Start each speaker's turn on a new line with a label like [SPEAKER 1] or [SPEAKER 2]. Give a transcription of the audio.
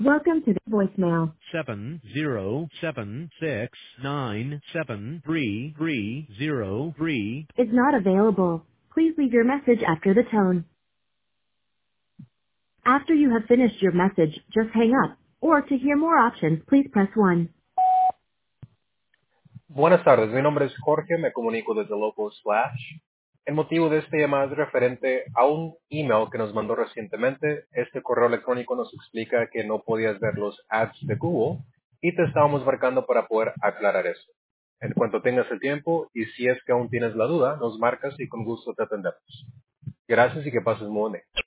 [SPEAKER 1] Welcome to the voicemail.
[SPEAKER 2] 70769733303
[SPEAKER 1] Is not available. Please leave your message after the tone. After you have finished your message, just hang up. Or to hear more options, please press 1.
[SPEAKER 3] Buenas tardes, mi nombre es Jorge, me comunico desde Local Slash. El motivo de este llamada es referente a un email que nos mandó recientemente. Este correo electrónico nos explica que no podías ver los ads de Google y te estábamos marcando para poder aclarar eso. En cuanto tengas el tiempo y si es que aún tienes la duda, nos marcas y con gusto te atendemos. Gracias y que pases muy bien.